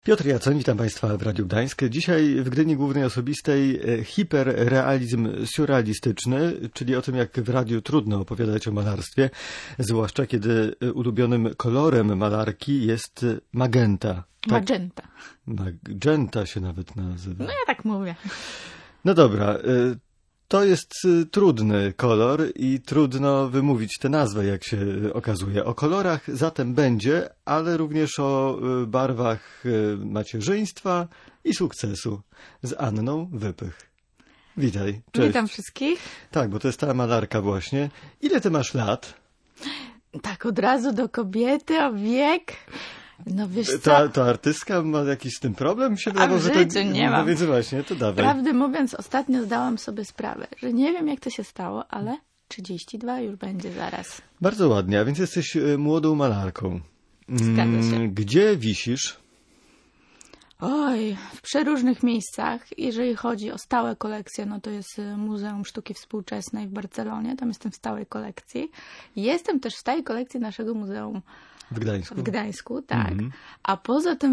Piotr Jacoń, witam Państwa w Radiu Gdańsk. Dzisiaj w Gdyni Głównej Osobistej hiperrealizm surrealistyczny, czyli o tym, jak w radiu trudno opowiadać o malarstwie, zwłaszcza kiedy ulubionym kolorem malarki jest magenta. Tak? Magenta. Magenta się nawet nazywa. No ja tak mówię. No dobra, to jest trudny kolor i trudno wymówić tę nazwę, jak się okazuje. O kolorach zatem będzie, ale również o barwach macierzyństwa i sukcesu z Anną Wypych. Witaj, cześć. Witam wszystkich. Tak, bo to jest ta malarka właśnie. Ile ty masz lat? Tak, od razu do kobiety, o wiek. No wiesz co? To artystka ma jakiś z tym problem? A w życiu nie mam. No więc właśnie, to dawaj. Prawdę mówiąc, ostatnio zdałam sobie sprawę, że nie wiem jak to się stało, ale 32 już będzie zaraz. Bardzo ładnie, a więc jesteś młodą malarką. Zgadza się. Gdzie wisisz? Oj, w przeróżnych miejscach. Jeżeli chodzi o stałe kolekcje, no to jest Muzeum Sztuki Współczesnej w Barcelonie. Tam jestem w stałej kolekcji. Jestem też w stałej kolekcji naszego muzeum W Gdańsku? W Gdańsku, tak. A poza tym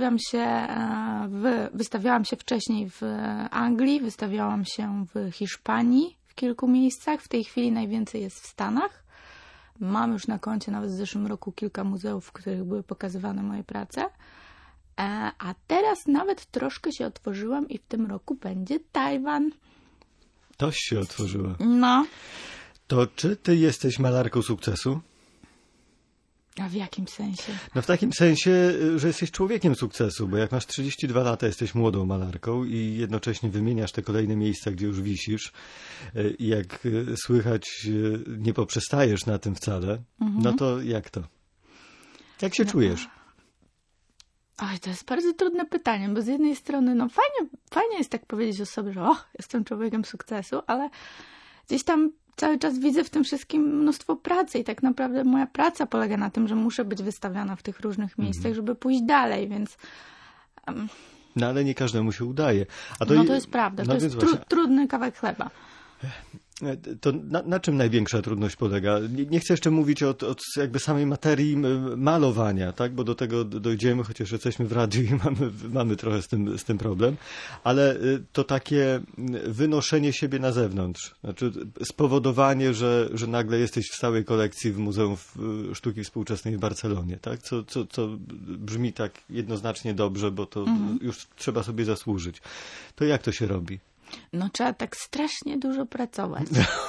wystawiałam się wcześniej w Anglii, wystawiałam się w Hiszpanii w kilku miejscach. W tej chwili najwięcej jest w Stanach. Mam już na koncie nawet w zeszłym roku kilka muzeów, w których były pokazywane moje prace. A teraz nawet troszkę się otworzyłam i w tym roku będzie Tajwan. Toś się otworzyła. No. To czy ty jesteś malarką sukcesu? A w jakim sensie? No w takim sensie, że jesteś człowiekiem sukcesu, bo jak masz 32 lata, jesteś młodą malarką i jednocześnie wymieniasz te kolejne miejsca, gdzie już wisisz i jak słychać, nie poprzestajesz na tym wcale, no to jak to? Jak się czujesz? Oj, to jest bardzo trudne pytanie, bo z jednej strony, no fajnie jest tak powiedzieć o sobie, że jestem człowiekiem sukcesu, ale gdzieś tam cały czas widzę w tym wszystkim mnóstwo pracy i tak naprawdę moja praca polega na tym, że muszę być wystawiana w tych różnych miejscach, żeby pójść dalej, więc... No ale nie każdemu się udaje. To jest prawda, to jest trudny kawałek chleba. To na czym największa trudność polega? Nie chcę jeszcze mówić od jakby samej materii malowania, tak? Bo do tego dojdziemy, chociaż jesteśmy w radiu i mamy trochę z tym problem, ale to takie wynoszenie siebie na zewnątrz, znaczy spowodowanie, że nagle jesteś w stałej kolekcji w Muzeum Sztuki Współczesnej w Barcelonie, tak? Co brzmi tak jednoznacznie dobrze, bo to już trzeba sobie zasłużyć. To jak to się robi? No trzeba tak strasznie dużo pracować.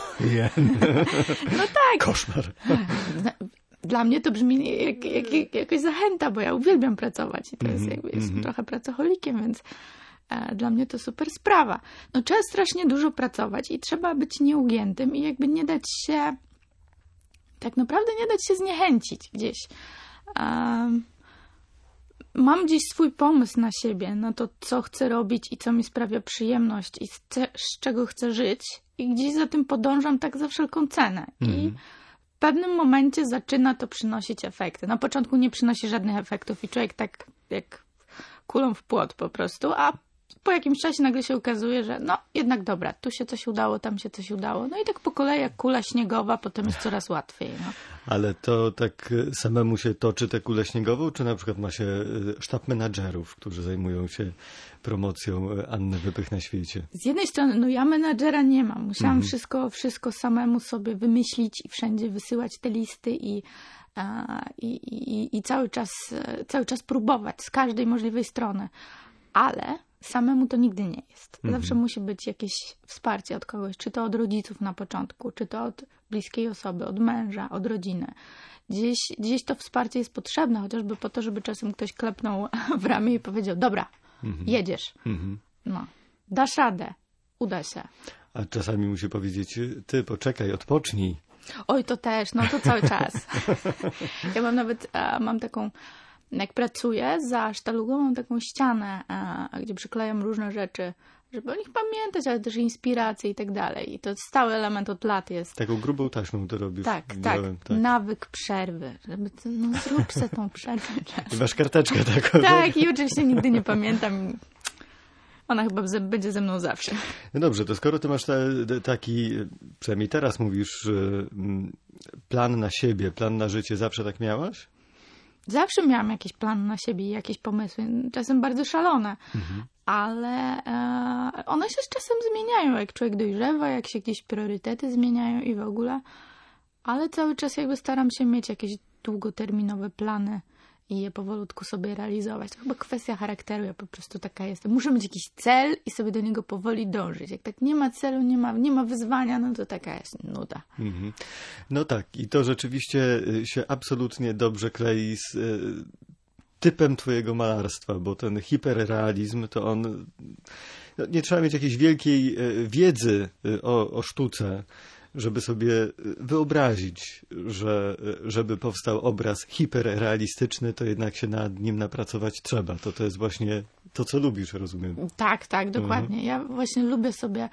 No tak. Koszmar. Dla mnie to brzmi jak jakaś zachęta, bo ja uwielbiam pracować i to jest jestem trochę pracocholikiem, więc dla mnie to super sprawa. No trzeba strasznie dużo pracować i trzeba być nieugiętym i jakby nie dać się, tak naprawdę nie dać się zniechęcić gdzieś. Mam gdzieś swój pomysł na siebie, na to, co chcę robić i co mi sprawia przyjemność i z czego chcę żyć. I gdzieś za tym podążam tak za wszelką cenę. I w pewnym momencie zaczyna to przynosić efekty. Na początku nie przynosi żadnych efektów i człowiek tak jak kulą w płot po prostu, a po jakimś czasie nagle się okazuje, że no jednak dobra, tu się coś udało, tam się coś udało. No i tak po kolei jak kula śniegowa, potem jest coraz łatwiej. No. Ale to tak samemu się toczy tę kulę śniegową, czy na przykład ma się sztab menadżerów, którzy zajmują się promocją Anny Wypych na świecie? Z jednej strony, no ja menadżera nie mam. Musiałam wszystko samemu sobie wymyślić i wszędzie wysyłać te listy i cały czas próbować z każdej możliwej strony. Ale samemu to nigdy nie jest. Zawsze musi być jakieś wsparcie od kogoś, czy to od rodziców na początku, czy to od bliskiej osoby, od męża, od rodziny. Gdzieś to wsparcie jest potrzebne, chociażby po to, żeby czasem ktoś klepnął w ramię i powiedział, dobra, jedziesz, no, dasz radę, uda się. A czasami musi powiedzieć, ty poczekaj, odpocznij. Oj, to też, no to cały czas. Ja mam taką, jak pracuję za sztalugą, mam taką ścianę, gdzie przyklejam różne rzeczy, żeby o nich pamiętać, ale też inspiracje i tak dalej. I to stały element od lat jest. Taką grubą taśmą to robisz. Tak. Nawyk przerwy. Żeby zrób se tą przerwę. I masz karteczkę taką. Tak, i oczywiście nigdy nie pamiętam. Ona chyba będzie ze mną zawsze. No dobrze, to skoro ty masz taki, przynajmniej teraz mówisz, plan na siebie, plan na życie, zawsze tak miałaś? Zawsze miałam jakiś plan na siebie i jakieś pomysły, czasem bardzo szalone, ale one się z czasem zmieniają, jak człowiek dojrzewa, jak się jakieś priorytety zmieniają i w ogóle, ale cały czas jakby staram się mieć jakieś długoterminowe plany i je powolutku sobie realizować. To chyba kwestia charakteru, ja po prostu taka jestem. Muszę mieć jakiś cel i sobie do niego powoli dążyć. Jak tak nie ma celu, nie ma wyzwania, no to taka jest nuda. No tak, i to rzeczywiście się absolutnie dobrze klei z typem twojego malarstwa, bo ten hiperrealizm, to on... No, nie trzeba mieć jakiejś wielkiej wiedzy o sztuce, żeby sobie wyobrazić, że żeby powstał obraz hiperrealistyczny, to jednak się nad nim napracować trzeba. To jest właśnie to, co lubisz, rozumiem. Tak, dokładnie. Ja właśnie lubię sobie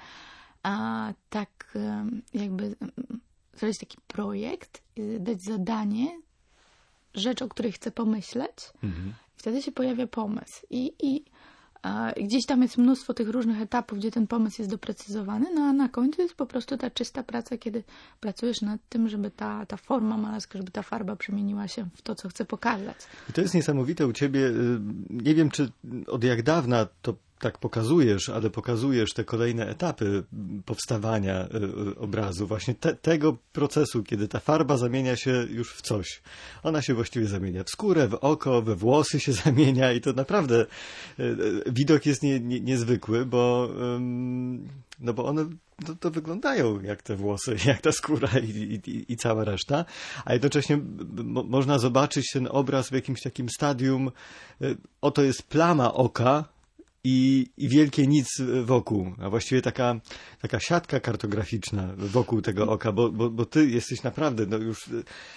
tak jakby zrobić taki projekt, dać zadanie, rzecz, o której chcę pomyśleć. Wtedy się pojawia pomysł. I gdzieś tam jest mnóstwo tych różnych etapów, gdzie ten pomysł jest doprecyzowany, no a na końcu jest po prostu ta czysta praca, kiedy pracujesz nad tym, żeby ta forma malarska, żeby ta farba przemieniła się w to, co chcę pokazać. I to jest niesamowite u ciebie. Nie wiem, czy od jak dawna to tak pokazujesz, ale pokazujesz te kolejne etapy powstawania obrazu, właśnie tego procesu, kiedy ta farba zamienia się już w coś. Ona się właściwie zamienia w skórę, w oko, we włosy się zamienia i to naprawdę widok jest niezwykły, bo one to wyglądają jak te włosy, jak ta skóra i cała reszta, a jednocześnie można zobaczyć ten obraz w jakimś takim stadium, oto jest plama oka, i wielkie nic wokół, a właściwie taka siatka kartograficzna wokół tego oka, bo ty jesteś naprawdę już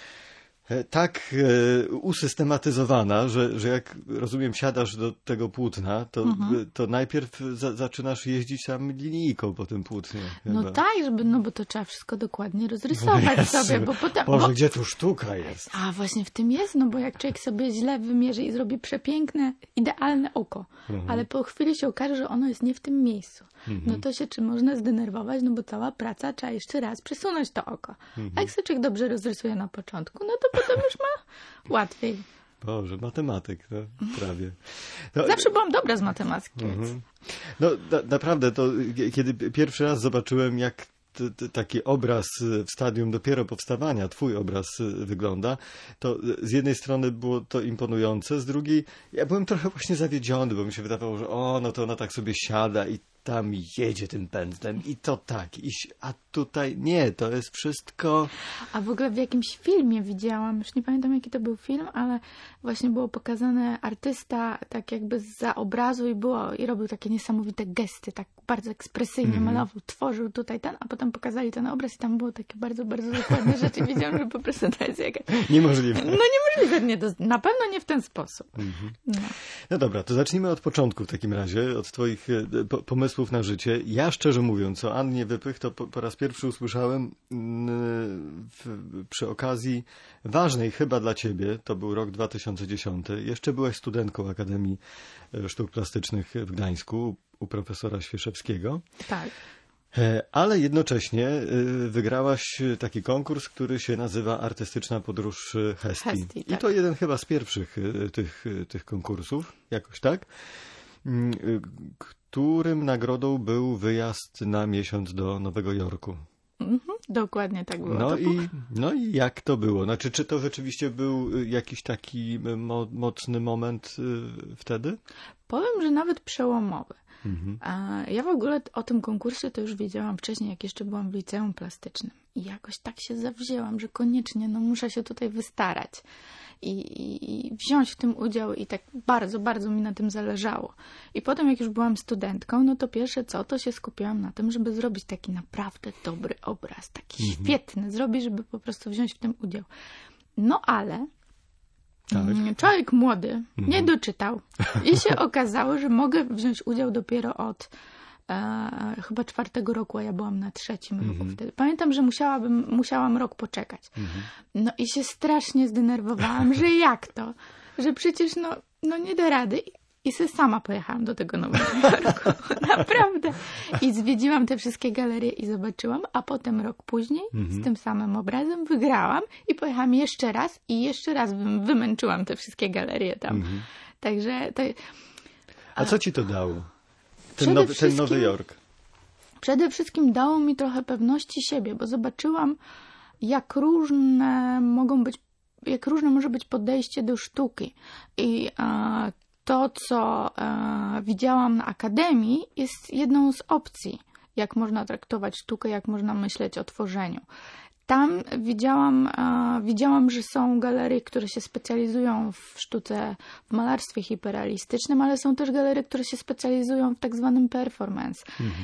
tak usystematyzowana, że jak rozumiem siadasz do tego płótna, to najpierw zaczynasz jeździć tam linijką po tym płótnie. No chyba. Tak, bo to trzeba wszystko dokładnie rozrysować sobie, bo potem... Boże, gdzie tu sztuka jest? A właśnie w tym jest, bo jak człowiek sobie źle wymierzy i zrobi przepiękne, idealne oko, ale po chwili się okaże, że ono jest nie w tym miejscu, no to się czy można zdenerwować, bo cała praca trzeba jeszcze raz przesunąć to oko. A jak sobie człowiek dobrze rozrysuje na początku, no to potem już ma łatwiej. Boże, matematyk, prawie. Zawsze byłam dobra z matematyki. No naprawdę, to kiedy pierwszy raz zobaczyłem, jak taki obraz w stadium dopiero powstawania, twój obraz wygląda, to z jednej strony było to imponujące, z drugiej ja byłem trochę właśnie zawiedziony, bo mi się wydawało, że no to ona tak sobie siada i tam jedzie tym pędzlem i to tak, a tutaj nie, to jest wszystko... A w ogóle w jakimś filmie widziałam, już nie pamiętam jaki to był film, ale właśnie było pokazane artysta tak jakby zza obrazu i robił takie niesamowite gesty, tak bardzo ekspresyjnie malował, tworzył tutaj a potem pokazali ten obraz i tam było takie bardzo, bardzo dokładne rzeczy. Widziałam, że po prostu to jest jakaś... Niemożliwe. No niemożliwe, na pewno nie w ten sposób. No dobra, to zacznijmy od początku w takim razie, od twoich pomysłów na życie. Ja szczerze mówiąc, o Annie Wypych to po raz pierwszy usłyszałem przy okazji ważnej chyba dla ciebie, to był rok 2010. Jeszcze byłaś studentką Akademii Sztuk Plastycznych w Gdańsku u profesora Świeszewskiego. Tak. Ale jednocześnie wygrałaś taki konkurs, który się nazywa Artystyczna Podróż Hestii. Tak. I to jeden chyba z pierwszych tych konkursów, jakoś tak, którym nagrodą był wyjazd na miesiąc do Nowego Jorku. Dokładnie tak było. No i jak to było? Znaczy, czy to rzeczywiście był jakiś taki mocny moment wtedy? Powiem, że nawet przełomowy. Ja w ogóle o tym konkursie to już wiedziałam wcześniej, jak jeszcze byłam w liceum plastycznym. I jakoś tak się zawzięłam, że koniecznie muszę się tutaj wystarać i wziąć w tym udział i tak bardzo, bardzo mi na tym zależało. I potem jak już byłam studentką, to pierwsze to się skupiłam na tym, żeby zrobić taki naprawdę dobry obraz, taki świetny, zrobić, żeby po prostu wziąć w tym udział. No ale człowiek młody nie doczytał i się okazało, że mogę wziąć udział dopiero od chyba 4. roku, a ja byłam na 3. roku wtedy. Pamiętam, że musiałam rok poczekać. No i się strasznie zdenerwowałam, że jak to? Że przecież no nie da rady. i sobie sama pojechałam do tego Nowego Jorku. Naprawdę. I zwiedziłam te wszystkie galerie i zobaczyłam, a potem rok później z tym samym obrazem wygrałam i pojechałam jeszcze raz wymęczyłam te wszystkie galerie tam. Także... A co ci to dało? Ten Nowy Jork? Przede wszystkim dało mi trochę pewności siebie, bo zobaczyłam, jak różne może być podejście do sztuki. I to, co widziałam na Akademii, jest jedną z opcji, jak można traktować sztukę, jak można myśleć o tworzeniu. Tam widziałam, że są galerie, które się specjalizują w sztuce, w malarstwie hiperrealistycznym, ale są też galerie, które się specjalizują w tak zwanym performance.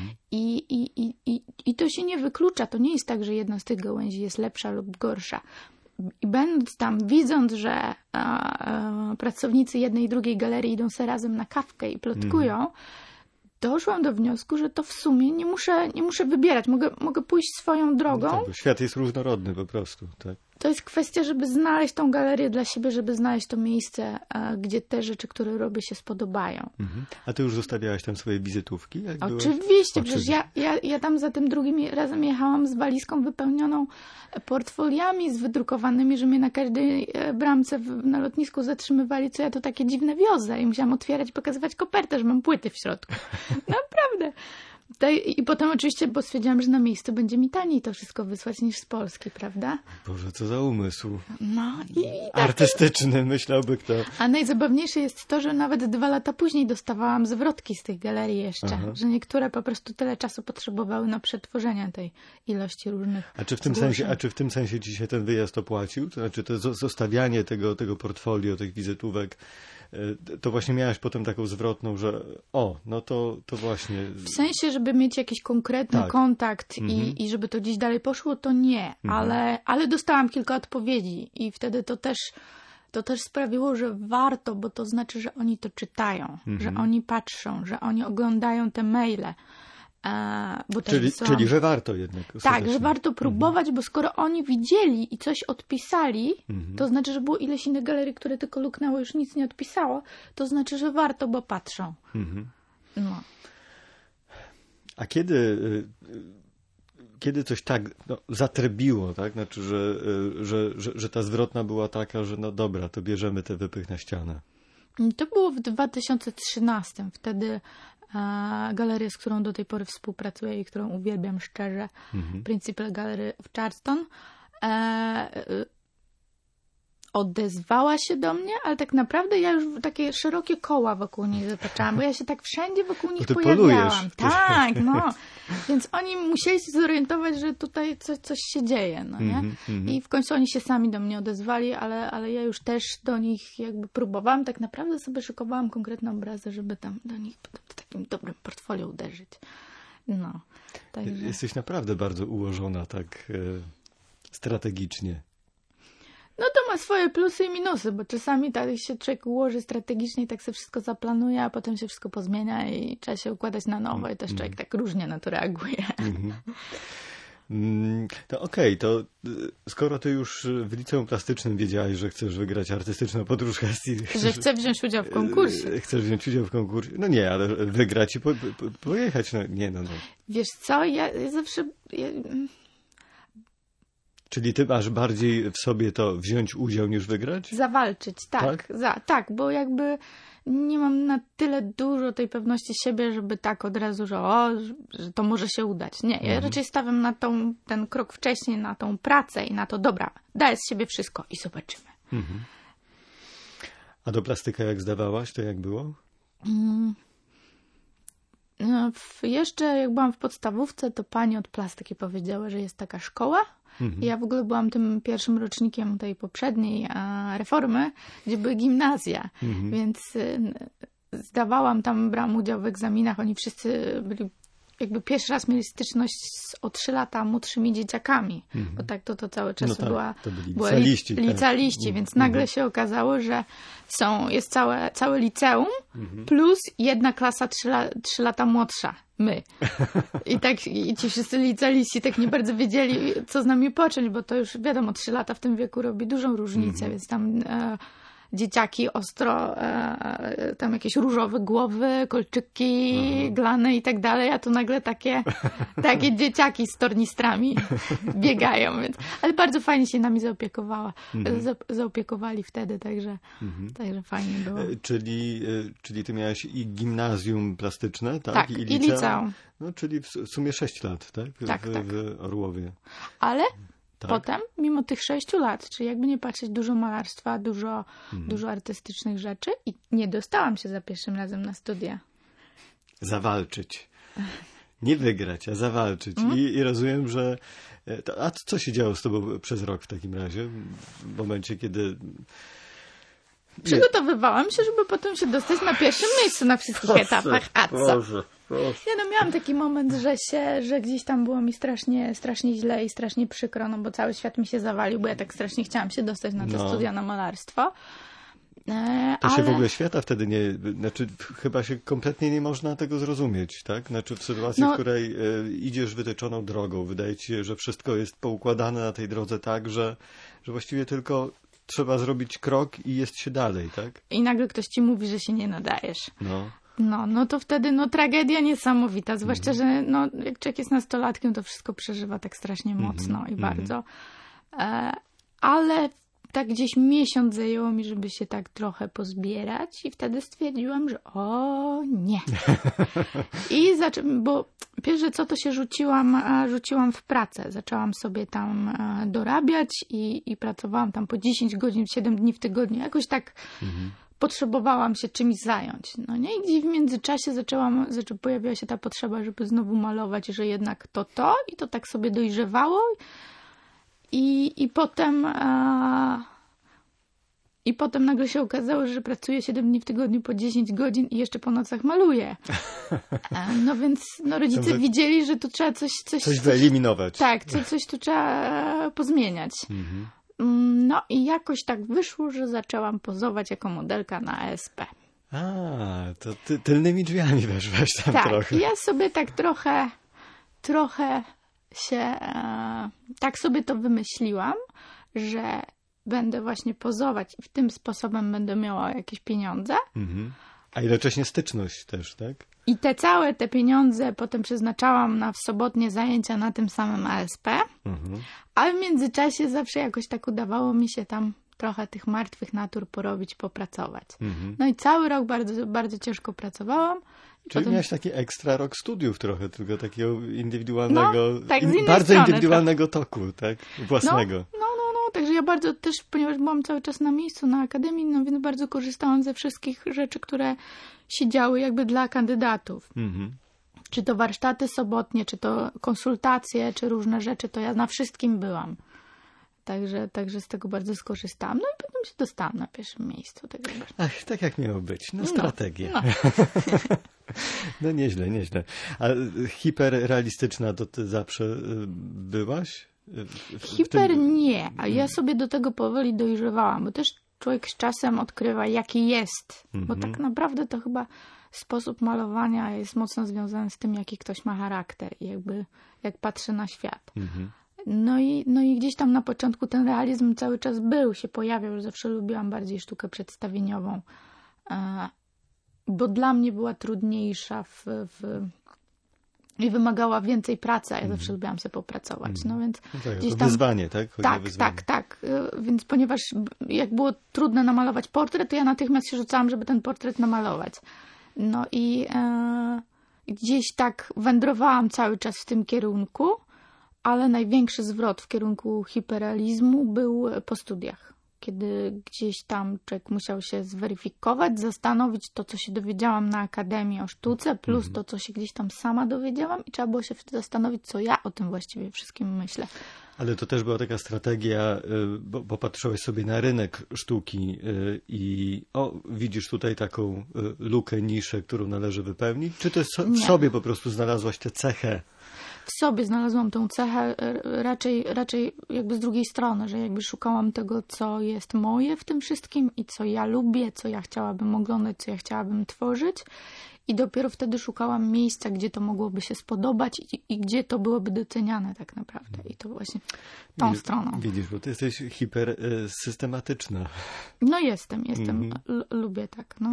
I to się nie wyklucza. To nie jest tak, że jedna z tych gałęzi jest lepsza lub gorsza. I będąc tam, widząc, że pracownicy jednej i drugiej galerii idą sobie razem na kawkę i plotkują, doszłam do wniosku, że to w sumie nie muszę wybierać. Mogę pójść swoją drogą. No tak, bo świat jest różnorodny po prostu. Tak. To jest kwestia, żeby znaleźć tą galerię dla siebie, żeby znaleźć to miejsce, gdzie te rzeczy, które robię, się spodobają. A ty już zostawiałaś tam swoje wizytówki? Oczywiście, przecież ja tam za tym drugim razem jechałam z walizką wypełnioną portfoliami z wydrukowanymi, że mnie na każdej bramce na lotnisku zatrzymywali, co ja to takie dziwne wiozę i musiałam otwierać i pokazywać kopertę, że mam płyty w środku. Naprawdę. I potem oczywiście, bo stwierdziłam, że na miejscu będzie mi taniej to wszystko wysłać niż z Polski, prawda? Boże, co za umysł. No i artystyczny, myślałby kto. A najzabawniejsze jest to, że nawet 2 lata później dostawałam zwrotki z tych galerii jeszcze, że niektóre po prostu tyle czasu potrzebowały na przetworzenie tej ilości różnych czy w tym sensie ci się ten wyjazd opłacił? To znaczy to zostawianie tego portfolio, tych wizytówek, to właśnie miałaś potem taką zwrotną, że no to właśnie... W sensie, żeby mieć jakiś konkretny kontakt i żeby to gdzieś dalej poszło, to nie. Ale dostałam kilka odpowiedzi i wtedy to też sprawiło, że warto, bo to znaczy, że oni to czytają, że oni patrzą, że oni oglądają te maile. Czyli że warto jednak. Tak, że warto próbować, bo skoro oni widzieli i coś odpisali, to znaczy, że było ileś innych galerii, które tylko luknęło, już nic nie odpisało, to znaczy, że warto, bo patrzą. No. A kiedy coś tak zatrybiło, tak? Znaczy, że ta zwrotna była taka, że no dobra, to bierzemy te wypych na ścianę. To było w 2013. Wtedy galeria, z którą do tej pory współpracuję i którą uwielbiam szczerze, Principal Gallery w Charleston, odezwała się do mnie, ale tak naprawdę ja już takie szerokie koła wokół niej zataczałam, bo ja się tak wszędzie wokół nich pojawiałam. Polujesz. Tak, no. Więc oni musieli się zorientować, że tutaj coś się dzieje, no nie? I w końcu oni się sami do mnie odezwali, ale ja już też do nich jakby próbowałam. Tak naprawdę sobie szykowałam konkretne obrazy, żeby tam do nich w takim dobrym portfolio uderzyć. No. Także... Jesteś naprawdę bardzo ułożona tak strategicznie. No to ma swoje plusy i minusy, bo czasami tak się człowiek ułoży strategicznie i tak sobie wszystko zaplanuje, a potem się wszystko pozmienia i trzeba się układać na nowo i też człowiek tak różnie na to reaguje. To okej, to skoro ty już w liceum plastycznym wiedziałaś, że chcesz wygrać artystyczną podróż Hestii... Że chcę wziąć udział w konkursie. Chcesz wziąć udział w konkursie? No nie, ale wygrać i pojechać. No. Wiesz co, ja zawsze... Czyli ty masz bardziej w sobie to wziąć udział niż wygrać? Zawalczyć, tak. Tak, bo jakby nie mam na tyle dużo tej pewności siebie, żeby tak od razu, że to może się udać. Nie, ja raczej stawiam na ten krok wcześniej, na tą pracę i na to, dobra, daję z siebie wszystko i zobaczymy. A do plastyka jak zdawałaś, to jak było? Jeszcze jak byłam w podstawówce, to pani od plastyki powiedziała, że jest taka szkoła. Ja w ogóle byłam tym pierwszym rocznikiem tej poprzedniej reformy, gdzie były gimnazja, więc zdawałam tam, brałam udział w egzaminach, oni wszyscy byli, jakby pierwszy raz mieli styczność z o 3 lata młodszymi dzieciakami, bo tak to cały czas była licealiści, więc nagle się okazało, że jest całe liceum plus jedna klasa 3 lata młodsza. My. I ci wszyscy licealiści tak nie bardzo wiedzieli, co z nami począć, bo to już wiadomo, 3 lata w tym wieku robi dużą różnicę, więc tam dzieciaki ostro, tam jakieś różowe głowy, kolczyki, glany i tak dalej, a tu nagle takie dzieciaki z tornistrami biegają, więc, ale bardzo fajnie się nami zaopiekowali wtedy, także fajnie było. Czyli ty miałaś i gimnazjum plastyczne, tak? Tak, i liceum. No, czyli w sumie 6 lat, tak? W Orłowie. Ale tak. Potem, mimo tych 6 lat, czyli jakby nie patrzeć, dużo malarstwa, dużo artystycznych rzeczy i nie dostałam się za pierwszym razem na studia. Zawalczyć. Nie wygrać, a zawalczyć. I rozumiem, że... A co się działo z tobą przez rok w takim razie? W momencie, kiedy... Przygotowywałam się, żeby potem się dostać na pierwszym miejscu na wszystkich etapach. A co? Proszę. Ja miałam taki moment, że gdzieś tam było mi strasznie źle i strasznie przykro, no bo cały świat mi się zawalił, bo ja tak strasznie chciałam się dostać na te studia na malarstwo. To się w ogóle świata wtedy nie... Znaczy, chyba się kompletnie nie można tego zrozumieć, tak? Znaczy, w sytuacji, w której idziesz wytyczoną drogą, wydaje ci się, że wszystko jest poukładane na tej drodze tak, że właściwie tylko trzeba zrobić krok i jest się dalej, tak? I nagle ktoś ci mówi, że się nie nadajesz. No to wtedy tragedia niesamowita, zwłaszcza, że jak człowiek jest nastolatkiem, to wszystko przeżywa tak strasznie mocno i bardzo. Ale tak gdzieś miesiąc zajęło mi, żeby się tak trochę pozbierać i wtedy stwierdziłam, że nie. I bo pierwsze co, to się rzuciłam w pracę. Zaczęłam sobie tam dorabiać i pracowałam tam po 10 godzin, 7 dni w tygodniu. Jakoś tak potrzebowałam się czymś zająć. No nie? I gdzieś w międzyczasie pojawiła się ta potrzeba, żeby znowu malować, że jednak to i to tak sobie dojrzewało. I potem nagle się okazało, że pracuję 7 dni w tygodniu po 10 godzin i jeszcze po nocach maluję. No więc rodzice widzieli, że tu trzeba coś wyeliminować. Tak, coś tu trzeba pozmieniać. No i jakoś tak wyszło, że zaczęłam pozować jako modelka na ASP. To ty tylnymi drzwiami weszłaś tam trochę. Tak, ja sobie tak trochę się, tak sobie to wymyśliłam, że będę właśnie pozować i tym sposobem będę miała jakieś pieniądze. A jednocześnie styczność też, tak? I całe te pieniądze potem przeznaczałam na sobotnie zajęcia na tym samym ASP, a w międzyczasie zawsze jakoś tak udawało mi się tam trochę tych martwych natur porobić, popracować. No i cały rok bardzo, bardzo ciężko pracowałam. Czyli miałaś taki ekstra rok studiów trochę, tylko takiego indywidualnego, bardzo indywidualnego toku, tak? Własnego. Także ja bardzo też, ponieważ byłam cały czas na miejscu, na akademii, więc bardzo korzystałam ze wszystkich rzeczy, które się działy jakby dla kandydatów. Czy to warsztaty sobotnie, czy to konsultacje, czy różne rzeczy, to ja na wszystkim byłam. Także z tego bardzo skorzystałam. No i potem się dostałam na pierwszym miejscu. Tak jak miało być. Strategia. No nieźle. A hiperrealistyczna to ty zawsze byłaś? Nie, a ja sobie do tego powoli dojrzewałam, bo też człowiek z czasem odkrywa, jaki jest, bo tak naprawdę to chyba sposób malowania jest mocno związany z tym, jaki ktoś ma charakter i jakby jak patrzy na świat. No i gdzieś tam na początku ten realizm cały czas się pojawiał, że zawsze lubiłam bardziej sztukę przedstawieniową, bo dla mnie była trudniejsza i wymagała więcej pracy, a ja zawsze lubiłam sobie popracować. No więc gdzieś tam... Wyzwanie, tak? Tak. Więc ponieważ jak było trudne namalować portret, to ja natychmiast się rzucałam, żeby ten portret namalować. No i gdzieś tak wędrowałam cały czas w tym kierunku, ale największy zwrot w kierunku hiperrealizmu był po studiach. Kiedy gdzieś tam człowiek musiał się zweryfikować, zastanowić to, co się dowiedziałam na Akademii o Sztuce, plus to, co się gdzieś tam sama dowiedziałam i trzeba było się wtedy zastanowić, co ja o tym właściwie wszystkim myślę. Ale to też była taka strategia, bo patrzyłeś sobie na rynek sztuki i widzisz tutaj taką lukę, niszę, którą należy wypełnić? Czy to w sobie po prostu znalazłaś tę cechę w sobie znalazłam tą cechę raczej jakby z drugiej strony, że jakby szukałam tego, co jest moje w tym wszystkim i co ja lubię, co ja chciałabym oglądać, co ja chciałabym tworzyć. I dopiero wtedy szukałam miejsca, gdzie to mogłoby się spodobać i gdzie to byłoby doceniane tak naprawdę. I to właśnie tą stroną. Widzisz, bo ty jesteś hipersystematyczna. No jestem. Lubię tak. No.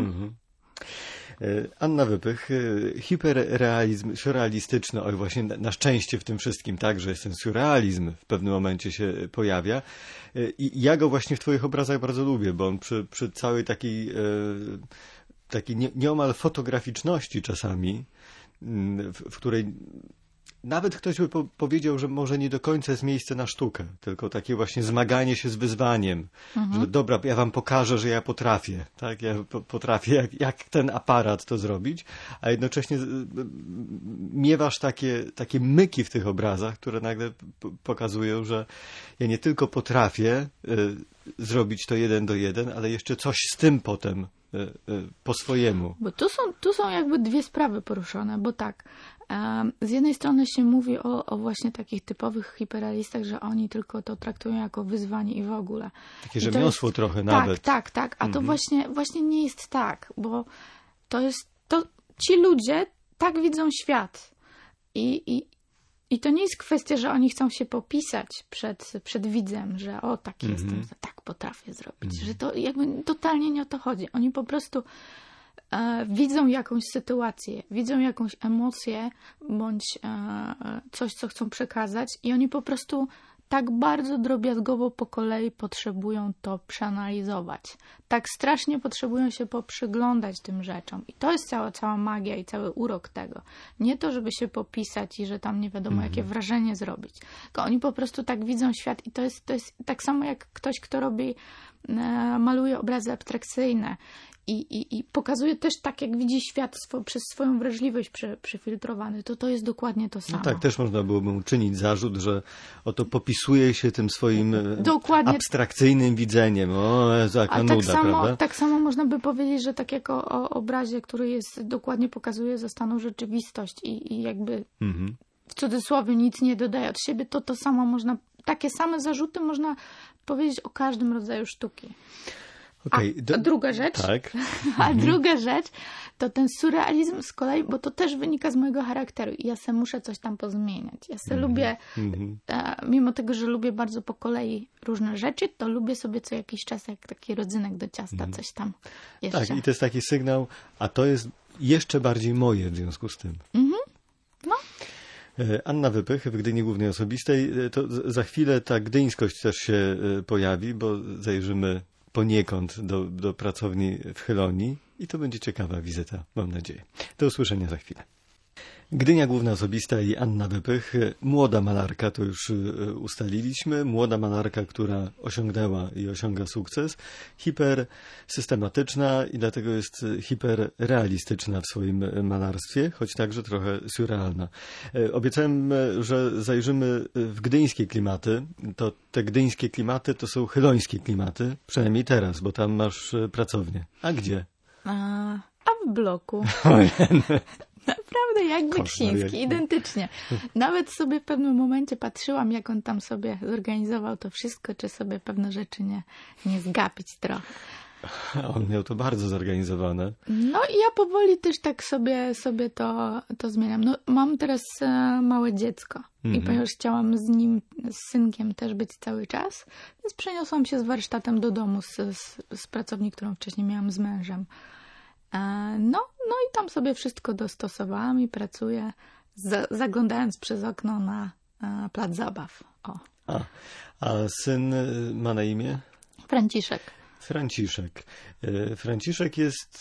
Anna Wypych, hiperrealizm, surrealistyczny, oj właśnie na szczęście w tym wszystkim, tak, że jest ten surrealizm w pewnym momencie się pojawia i ja go właśnie w twoich obrazach bardzo lubię, bo on przy całej takiej nieomal fotograficzności czasami, w której nawet ktoś by powiedział, że może nie do końca jest miejsce na sztukę, tylko takie właśnie zmaganie się z wyzwaniem, że dobra, ja wam pokażę, że ja potrafię, tak? Ja potrafię jak ten aparat to zrobić, a jednocześnie miewasz takie myki w tych obrazach, które nagle pokazują, że ja nie tylko potrafię zrobić to 1:1, ale jeszcze coś z tym potem po swojemu. Bo tu są jakby dwie sprawy poruszone, bo tak, z jednej strony się mówi o właśnie takich typowych hiperrealistach, że oni tylko to traktują jako wyzwanie i w ogóle. Takie rzemiosło trochę nawet. Tak. A to właśnie nie jest tak, bo ci ludzie tak widzą świat. I to nie jest kwestia, że oni chcą się popisać przed widzem, że taki jestem, tak potrafię zrobić. Że to jakby totalnie nie o to chodzi. Oni po prostu widzą jakąś sytuację, widzą jakąś emocję bądź coś, co chcą przekazać i oni po prostu tak bardzo drobiazgowo po kolei potrzebują to przeanalizować. Tak strasznie potrzebują się poprzyglądać tym rzeczom. I to jest cała magia i cały urok tego. Nie to, żeby się popisać i że tam nie wiadomo jakie wrażenie zrobić. Tylko oni po prostu tak widzą świat i to jest tak samo jak ktoś, kto maluje obrazy abstrakcyjne. I pokazuje też tak, jak widzi świat przez swoją wrażliwość przefiltrowany. To jest dokładnie to samo. No tak, też można byłoby mu czynić zarzut, że oto popisuje się tym swoim abstrakcyjnym widzeniem. Jaka nuda, prawda? Tak samo można by powiedzieć, że tak jak o obrazie, który dokładnie pokazuje zastaną rzeczywistość i jakby w cudzysłowie nic nie dodaje od siebie, to samo takie same zarzuty można powiedzieć o każdym rodzaju sztuki. Okay. A druga rzecz, tak. Druga rzecz to ten surrealizm z kolei, bo to też wynika z mojego charakteru i ja se muszę coś tam pozmieniać. Ja se lubię, mimo tego, że lubię bardzo po kolei różne rzeczy, to lubię sobie co jakiś czas jak taki rodzynek do ciasta coś tam jeszcze. Tak, i to jest taki sygnał, a to jest jeszcze bardziej moje w związku z tym. No. Anna Wypych w Gdyni Głównej Osobistej, to za chwilę ta gdyńskość też się pojawi, bo zajrzymy poniekąd do pracowni w Chylonii i to będzie ciekawa wizyta, mam nadzieję. Do usłyszenia za chwilę. Gdynia Główna Osobista i Anna Wypych, młoda malarka, to już ustaliliśmy, młoda malarka, która osiągnęła i osiąga sukces, hipersystematyczna i dlatego jest hiperrealistyczna w swoim malarstwie, choć także trochę surrealna. Obiecałem, że zajrzymy w gdyńskie klimaty. To te gdyńskie klimaty to są chylońskie klimaty, przynajmniej teraz, bo tam masz pracownię. A gdzie? A w bloku. Naprawdę jak Beksiński, identycznie. Nawet sobie w pewnym momencie patrzyłam, jak on tam sobie zorganizował to wszystko, czy sobie pewne rzeczy nie zgapić trochę. On miał to bardzo zorganizowane. No i ja powoli też tak sobie to zmieniam. No, mam teraz małe dziecko i ponieważ chciałam z synkiem też być cały czas, więc przeniosłam się z warsztatem do domu z pracowni, którą wcześniej miałam z mężem. No i tam sobie wszystko dostosowałam i pracuję, zaglądając przez okno na plac zabaw. A syn ma na imię? Franciszek. Franciszek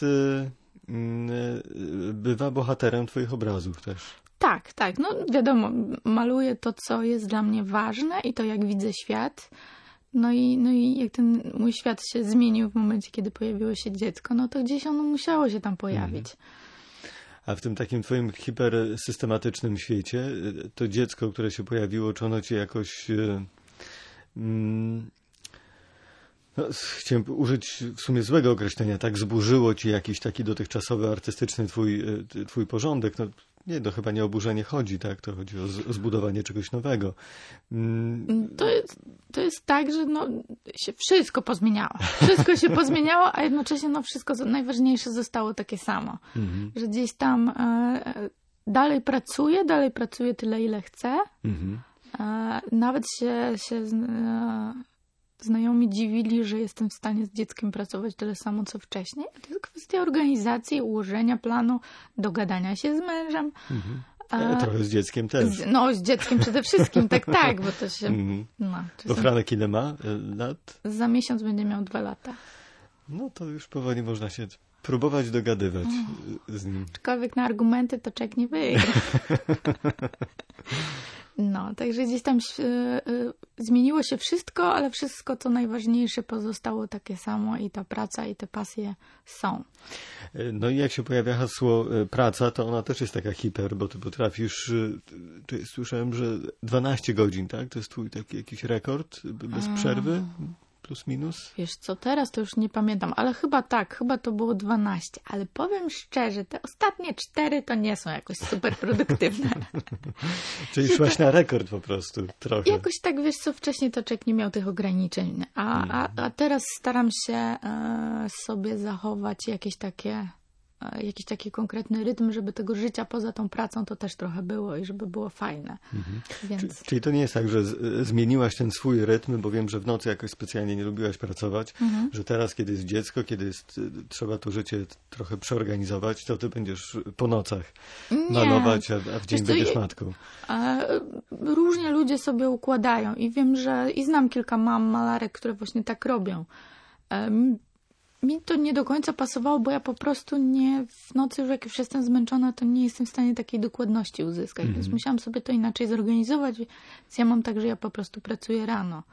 bywa bohaterem twoich obrazów też. Tak. No wiadomo, maluję to, co jest dla mnie ważne i to, jak widzę świat. No i jak ten mój świat się zmienił w momencie, kiedy pojawiło się dziecko, no to gdzieś ono musiało się tam pojawić. A w tym takim twoim hipersystematycznym świecie, to dziecko, które się pojawiło, czy ono cię jakoś... chciałem użyć w sumie złego określenia, tak zburzyło ci jakiś taki dotychczasowy artystyczny twój porządek. No, Nie, to chyba nie o burzenie chodzi, tak? To chodzi o zbudowanie czegoś nowego. To jest tak, że no, się wszystko pozmieniało. Wszystko się pozmieniało, a jednocześnie no, wszystko najważniejsze zostało takie samo. Że gdzieś tam dalej pracuję tyle, ile chcę. Nawet się znajomi dziwili, że jestem w stanie z dzieckiem pracować tyle samo, co wcześniej. To jest kwestia organizacji, ułożenia planu, dogadania się z mężem. Trochę z dzieckiem też. Z dzieckiem przede wszystkim, tak, bo to się... Bo Franek ile ma lat? Za miesiąc będzie miał 2 lata. No to już powoli można się próbować dogadywać z nim. Aczkolwiek na argumenty to czek nie wygra. Także gdzieś tam zmieniło się wszystko, ale wszystko co najważniejsze pozostało takie samo i ta praca i te pasje są. No i jak się pojawia hasło praca, to ona też jest taka hiper, bo ty potrafisz, słyszałem, że 12 godzin, tak? To jest twój taki jakiś rekord bez przerwy? Plus minus? Wiesz co, teraz to już nie pamiętam, ale chyba to było 12. Ale powiem szczerze, te ostatnie 4 to nie są jakoś super produktywne. Czyli szłaś na rekord po prostu, trochę. Jakoś tak, wiesz co, wcześniej to człowiek nie miał tych ograniczeń. A teraz staram się sobie zachować jakiś taki konkretny rytm, żeby tego życia poza tą pracą to też trochę było i żeby było fajne. Więc... Czyli to nie jest tak, że zmieniłaś ten swój rytm, bo wiem, że w nocy jakoś specjalnie nie lubiłaś pracować, że teraz, kiedy jest dziecko, kiedy trzeba to życie trochę przeorganizować, to ty będziesz po nocach malować, a w dzień będziesz matką. Różnie ludzie sobie układają i wiem, że i znam kilka mam malarek, które właśnie tak robią. Mi to nie do końca pasowało, bo ja po prostu w nocy już jak już jestem zmęczona, to nie jestem w stanie takiej dokładności uzyskać, więc musiałam sobie to inaczej zorganizować, więc ja mam tak, że ja po prostu pracuję rano.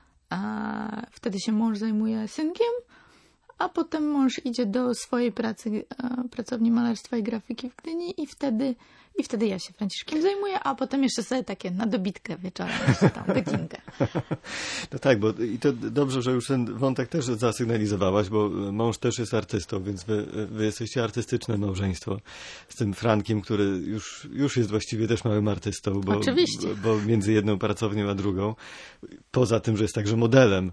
Wtedy się mąż zajmuje synkiem, a potem mąż idzie do swojej pracy, pracowni malarstwa i grafiki w Gdyni i wtedy ja się Franciszkiem zajmuję, a potem jeszcze sobie takie na dobitkę wieczorem, jeszcze tam godzinkę. No tak, bo i to dobrze, że już ten wątek też zasygnalizowałaś, bo mąż też jest artystą, więc wy jesteście artystyczne małżeństwo z tym Frankiem, który już jest właściwie też małym artystą, bo między jedną pracownią a drugą, poza tym, że jest także modelem.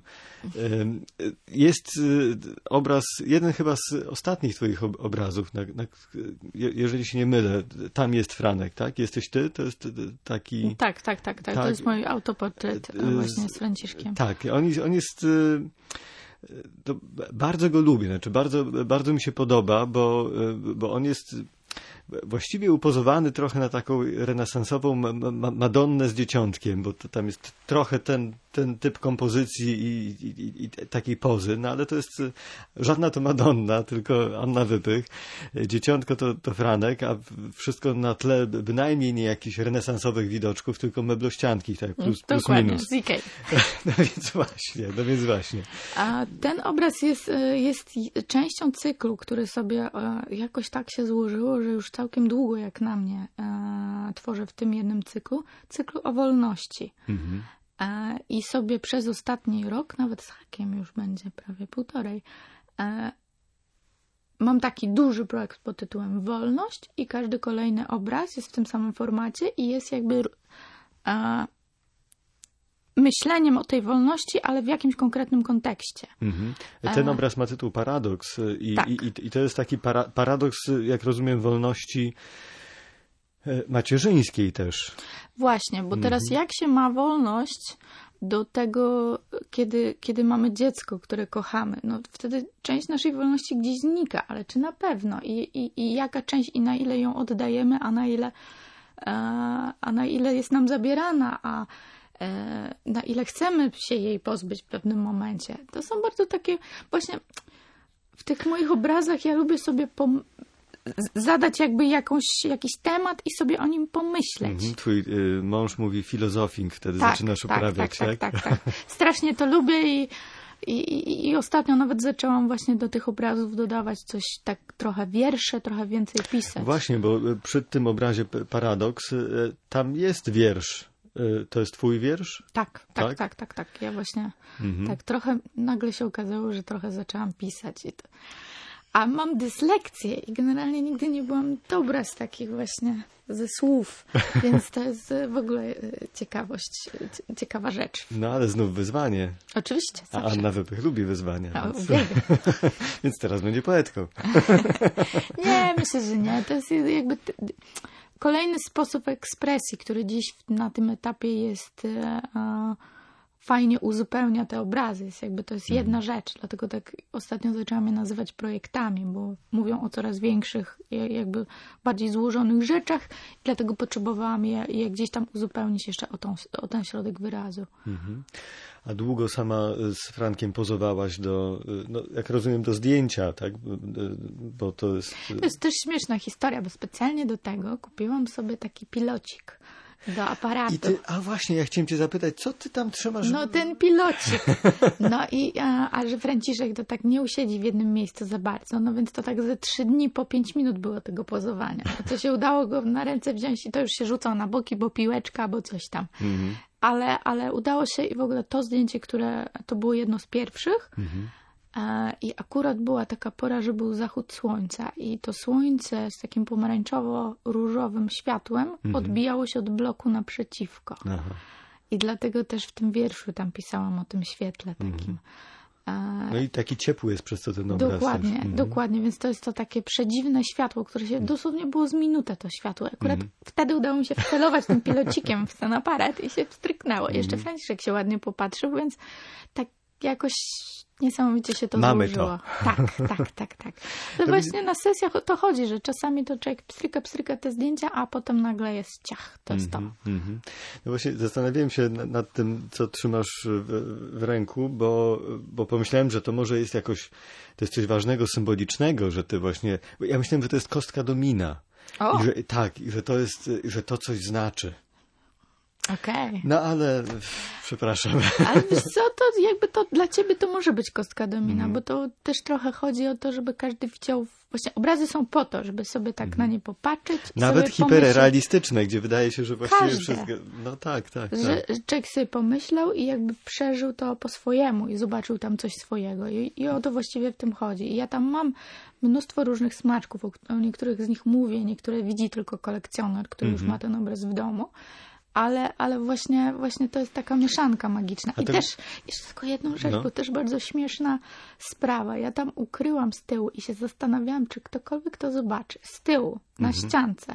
Jest obraz, jeden chyba z ostatnich twoich obrazów, jeżeli się nie mylę, tam jest Franek, tak? Jesteś ty? To jest taki... Tak. To jest mój autoportret właśnie z Franciszkiem. Tak, on jest... To bardzo go lubię, znaczy bardzo mi się podoba, bo on jest właściwie upozowany trochę na taką renesansową Madonnę z dzieciątkiem, bo tam jest trochę ten typ kompozycji i takiej pozy, no ale to jest żadna to Madonna, tylko Anna Wypych. Dzieciątko to Franek, a wszystko na tle bynajmniej nie jakichś renesansowych widoczków, tylko meblościanki, tak, plus minus. Z Ikei. No więc właśnie. A ten obraz jest częścią cyklu, który sobie jakoś tak się złożyło, że już całkiem długo jak na mnie tworzę w tym jednym cyklu o wolności. I sobie przez ostatni rok, nawet z hakiem już będzie prawie 1,5, mam taki duży projekt pod tytułem Wolność i każdy kolejny obraz jest w tym samym formacie i jest jakby myśleniem o tej wolności, ale w jakimś konkretnym kontekście. Ten obraz ma tytuł Paradoks i to jest taki paradoks, jak rozumiem, wolności macierzyńskiej też. Właśnie, bo teraz jak się ma wolność do tego, kiedy mamy dziecko, które kochamy, no wtedy część naszej wolności gdzieś znika, ale czy na pewno? I jaka część i na ile ją oddajemy, a na ile jest nam zabierana, a na ile chcemy się jej pozbyć w pewnym momencie. To są bardzo takie właśnie w tych moich obrazach ja lubię sobie zadać jakby jakiś temat i sobie o nim pomyśleć. Twój mąż mówi filozofing, wtedy zaczynasz uprawiać, tak? Tak. Strasznie to lubię i ostatnio nawet zaczęłam właśnie do tych obrazów dodawać coś tak trochę wiersze, trochę więcej pisać. Właśnie, bo przy tym obrazie Paradoks tam jest wiersz. To jest twój wiersz? Tak. Ja właśnie tak trochę nagle się okazało, że trochę zaczęłam pisać. A mam dyslekcję i generalnie nigdy nie byłam dobra z takich właśnie ze słów, więc to jest w ogóle ciekawa rzecz. No ale znów wyzwanie. Oczywiście, A zawsze. Anna Wypych lubi wyzwania. A, Więc... uwielbiam. Więc teraz będzie poetką. Nie, myślę, że nie. To jest jakby kolejny sposób ekspresji, który dziś na tym etapie jest fajnie uzupełnia te obrazy. To jest jedna rzecz, dlatego tak ostatnio zaczęłam je nazywać projektami, bo mówią o coraz większych, jakby bardziej złożonych rzeczach, dlatego potrzebowałam je gdzieś tam uzupełnić jeszcze o ten środek wyrazu. Mhm. A długo sama z Frankiem pozowałaś no, jak rozumiem, do zdjęcia, tak? Bo to jest... To jest też śmieszna historia, bo specjalnie do tego kupiłam sobie taki pilocik do aparatu. A właśnie, ja chciałem cię zapytać, co ty tam trzymasz? No ten pilocik. No i, a że Franciszek to tak nie usiedzi w jednym miejscu za bardzo, no więc to tak ze 3 dni po 5 minut było tego pozowania. A to się udało go na ręce wziąć i to już się rzucał na boki, bo piłeczka, bo coś tam. Mhm. Ale udało się i w ogóle to zdjęcie, które to było jedno z pierwszych, i akurat była taka pora, że był zachód słońca i to słońce z takim pomarańczowo-różowym światłem odbijało się od bloku naprzeciwko. Aha. I dlatego też w tym wierszu tam pisałam o tym świetle takim. No i taki ciepły jest przez to ten obraz. Dokładnie, więc to jest to takie przedziwne światło, które się dosłownie było z minutę to światło. Akurat wtedy udało mi się wcelować tym pilocikiem w ten aparat i się wstryknęło. Jeszcze Franciszek się ładnie popatrzył, więc tak jakoś niesamowicie się to złożyło. Tak. To właśnie na sesjach o to chodzi, że czasami to człowiek pstryka te zdjęcia, a potem nagle jest ciach. To jest to. No właśnie zastanawiałem się nad tym, co trzymasz w ręku, bo pomyślałem, że to może jest jakoś, to jest coś ważnego, symbolicznego, że ty właśnie, ja myślałem, że to jest kostka domina. O! I że to jest, że to coś znaczy. Okej. No ale przepraszam. Ale wiesz co, to jakby to dla ciebie to może być kostka domina, bo to też trochę chodzi o to, żeby każdy widział, właśnie obrazy są po to, żeby sobie tak na nie popatrzeć. Nawet sobie hiperrealistyczne, gdzie wydaje się, że właściwie wszystko... No tak. Że człowiek sobie pomyślał i jakby przeżył to po swojemu i zobaczył tam coś swojego. I o to właściwie w tym chodzi. I ja tam mam mnóstwo różnych smaczków, o niektórych z nich mówię, niektóre widzi tylko kolekcjoner, który już ma ten obraz w domu. Ale właśnie to jest taka mieszanka magiczna. I też jeszcze tylko jedną rzecz, bo też bardzo śmieszna sprawa. Ja tam ukryłam z tyłu i się zastanawiałam, czy ktokolwiek to zobaczy. Z tyłu, na ściance,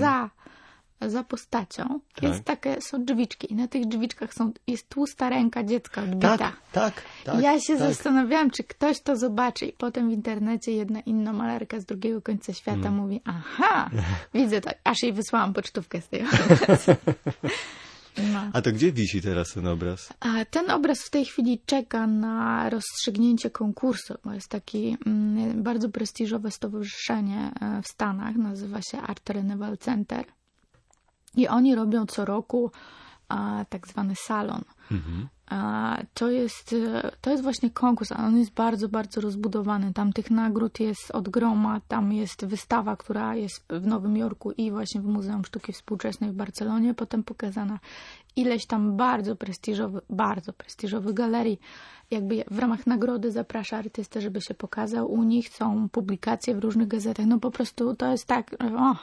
za postacią są drzwiczki i na tych drzwiczkach jest tłusta ręka dziecka odbita. Tak. Ja się zastanawiałam, czy ktoś to zobaczy i potem w internecie jedna inna malarka z drugiego końca świata mówi, aha, widzę to, aż jej wysłałam pocztówkę z tej obrazu. No. A to gdzie wisi teraz ten obraz? A ten obraz w tej chwili czeka na rozstrzygnięcie konkursu, bo jest taki bardzo prestiżowe stowarzyszenie w Stanach, nazywa się Art Renewal Center. I oni robią co roku tak zwany salon. To jest właśnie konkurs, a on jest bardzo, bardzo rozbudowany. Tam tych nagród jest od groma. Tam jest wystawa, która jest w Nowym Jorku i właśnie w Muzeum Sztuki Współczesnej w Barcelonie. Potem pokazana ileś tam bardzo prestiżowych galerii. Jakby w ramach nagrody zaprasza artystę, żeby się pokazał. U nich są publikacje w różnych gazetach. No po prostu to jest tak...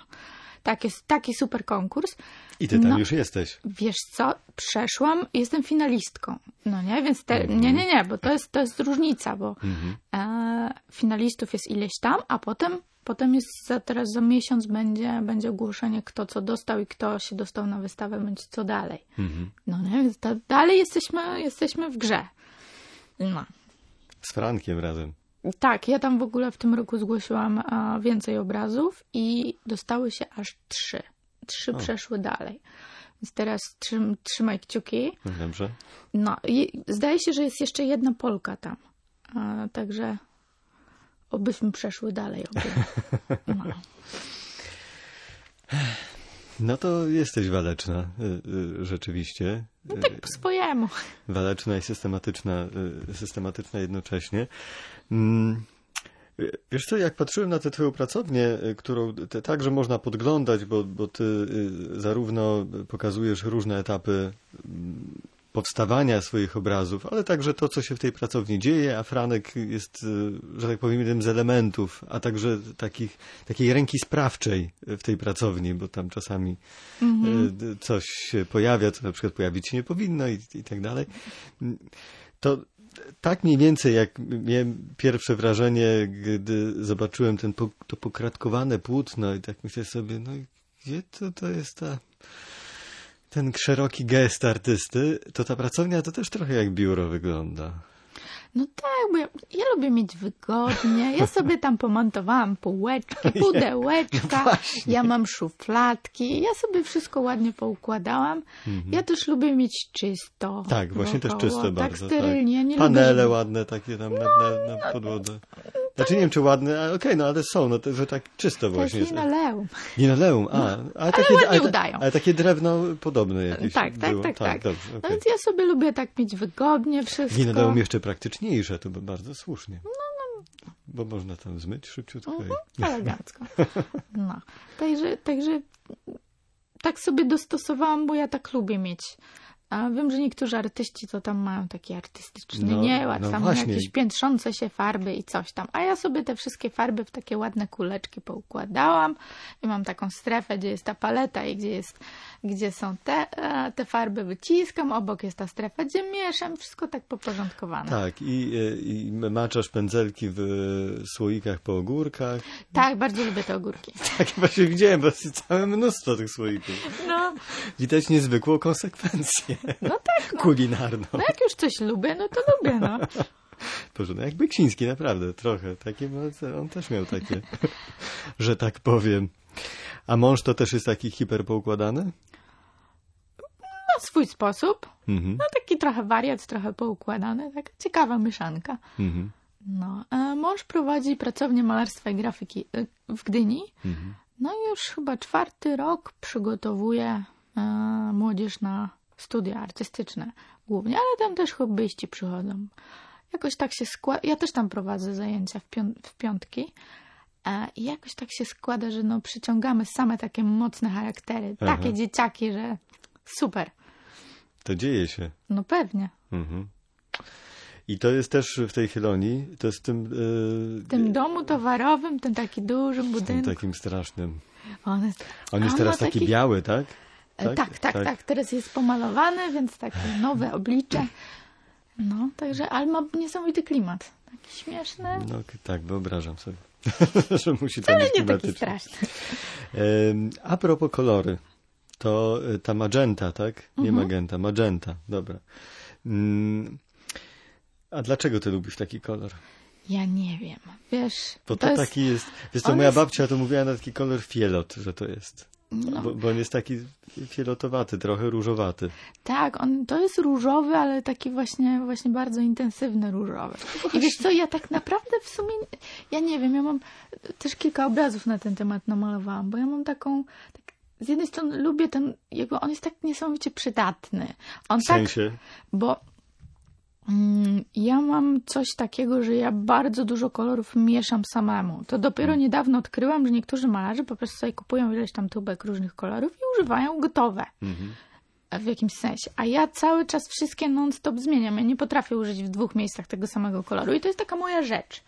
Taki super konkurs. I ty tam już jesteś. Wiesz co? Przeszłam, jestem finalistką. No nie, więc nie, bo to jest różnica, bo finalistów jest ileś tam, a potem jest teraz za miesiąc będzie ogłoszenie, kto co dostał i kto się dostał na wystawę, bądź co dalej. No nie, więc dalej jesteśmy w grze. No. Z Frankiem razem. Tak, ja tam w ogóle w tym roku zgłosiłam więcej obrazów i dostały się aż 3. 3 przeszły dalej. Więc teraz trzymaj kciuki. Dobrze. No i zdaje się, że jest jeszcze jedna Polka tam. Także obyśmy przeszły dalej. No. No to jesteś waleczna, rzeczywiście. No tak po swojemu. Waleczna i systematyczna jednocześnie. Wiesz co, jak patrzyłem na tę twoją pracownię, którą także można podglądać, bo ty zarówno pokazujesz różne etapy powstawania swoich obrazów, ale także to, co się w tej pracowni dzieje, a Franek jest, że tak powiem, jednym z elementów, a także takiej ręki sprawczej w tej pracowni, bo tam czasami coś się pojawia, co na przykład pojawić się nie powinno i tak dalej. To tak mniej więcej, jak miałem pierwsze wrażenie, gdy zobaczyłem to pokratkowane płótno i tak myślę sobie, no gdzie to jest ten szeroki gest artysty, to ta pracownia to też trochę jak biuro wygląda. No tak, bo ja lubię mieć wygodnie. Ja sobie tam pomontowałam półeczki, pudełeczka, ja mam szufladki, ja sobie wszystko ładnie poukładałam. Ja też lubię mieć czysto. Tak, właśnie wokoło, też czysto tak bardzo. sterylnie. Tak. Nie Panele lubię, ładne takie tam na podłodze. Znaczy nie wiem, czy ładne, ale okej, no ale są, no to, że tak czysto to właśnie jest linoleum. Linoleum, ładnie udają. Ale takie drewno podobne jakieś Tak. było. Tak. Dobrze, No okay. więc ja sobie lubię tak mieć wygodnie wszystko. Linoleum jeszcze praktyczniejsze, to by bardzo słusznie. Bo można tam zmyć szybciutko. Elegancko. No. Także tak sobie dostosowałam, bo ja tak lubię mieć. A wiem, że niektórzy artyści to tam mają taki artystyczny nieład, tam właśnie. jakieś piętrzące się farby i coś tam. A ja sobie te wszystkie farby w takie ładne kuleczki poukładałam i mam taką strefę, gdzie jest ta paleta i gdzie są te farby wyciskam, obok jest ta strefa, gdzie mieszam, wszystko tak poporządkowane. Tak, i maczasz pędzelki w słoikach po ogórkach. Tak, bardzo lubię te ogórki. Tak, właśnie widziałem, bo jest całe mnóstwo tych słoików. No. Widać niezwykłą konsekwencję. No tak, no. Kulinarną. No jak już coś lubię, no to lubię, no. Boże, no jak Beksiński, naprawdę, trochę. Takie, on też miał takie, że tak powiem. A mąż to też jest taki hiperpoukładany? Na swój sposób. Mhm. No taki trochę wariat, trochę poukładany. Taka ciekawa mieszanka. Mhm. No. Mąż prowadzi pracownię malarstwa i grafiki w Gdyni. Mhm. No i już chyba 4. rok przygotowuje młodzież na studia artystyczne głównie, ale tam też hobbyści przychodzą. Jakoś tak się składa, ja też tam prowadzę zajęcia w piątki i jakoś tak się składa, że no przyciągamy same takie mocne charaktery, takie dzieciaki, że super. To dzieje się. No pewnie. Mhm. I to jest też w tej Chylonii, to jest W tym domu towarowym, tym takim dużym budynku. takim strasznym. On jest teraz taki biały, tak? Tak. Teraz jest pomalowany, więc takie nowe oblicze. No, także, ale ma niesamowity klimat. Taki śmieszny. No tak, wyobrażam sobie, że musi to Ale być nie taki klimatyczny. straszny. A propos kolory, to ta magenta, tak? Nie magenta, magenta, dobra. A dlaczego ty lubisz taki kolor? Ja nie wiem, wiesz. Bo to taki jest, wiesz co, moja babcia to mówiła na taki kolor fielot, że to jest. No. Bo on jest taki fielotowaty, trochę różowaty. Tak, to jest różowy, ale taki właśnie bardzo intensywny różowy. I wiesz co, ja tak naprawdę w sumie, ja nie wiem, ja mam też kilka obrazów na ten temat namalowałam, bo ja mam taką, z jednej strony lubię on jest tak niesamowicie przydatny. On W sensie? Bo ja mam coś takiego, że ja bardzo dużo kolorów mieszam samemu. To dopiero niedawno odkryłam, że niektórzy malarze po prostu sobie kupują ileś tam tubek różnych kolorów i używają gotowe. W jakimś sensie. A ja cały czas wszystkie non-stop zmieniam. Ja nie potrafię użyć w 2 miejscach tego samego koloru. I to jest taka moja rzecz.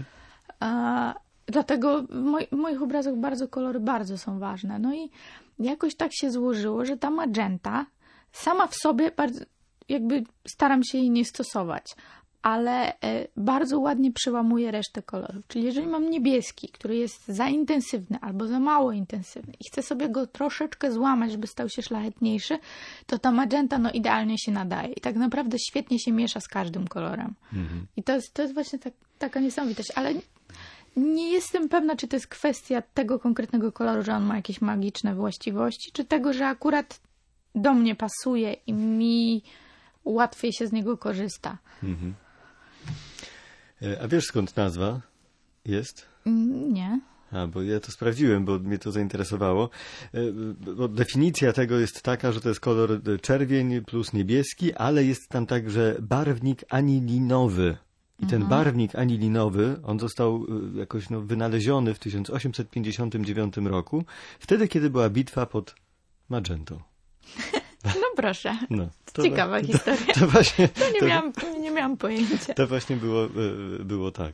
Dlatego w moich obrazach kolory bardzo są ważne. No i jakoś tak się złożyło, że ta magenta sama w sobie jakby staram się jej nie stosować, ale bardzo ładnie przełamuje resztę kolorów. Czyli jeżeli mam niebieski, który jest za intensywny albo za mało intensywny i chcę sobie go troszeczkę złamać, żeby stał się szlachetniejszy, to ta magenta idealnie się nadaje. I tak naprawdę świetnie się miesza z każdym kolorem. I to jest właśnie taka niesamowitość. Ale nie jestem pewna, czy to jest kwestia tego konkretnego koloru, że on ma jakieś magiczne właściwości, czy tego, że akurat do mnie pasuje i mi łatwiej się z niego korzysta. A wiesz, skąd nazwa jest? Nie. Bo ja to sprawdziłem, bo mnie to zainteresowało. Bo definicja tego jest taka, że to jest kolor czerwień plus niebieski, ale jest tam także barwnik anilinowy. I ten barwnik anilinowy, on został jakoś wynaleziony w 1859 roku, wtedy, kiedy była bitwa pod Magentą. No proszę. No, Ciekawa historia. To właśnie... Nie miałam pojęcia. To właśnie było tak.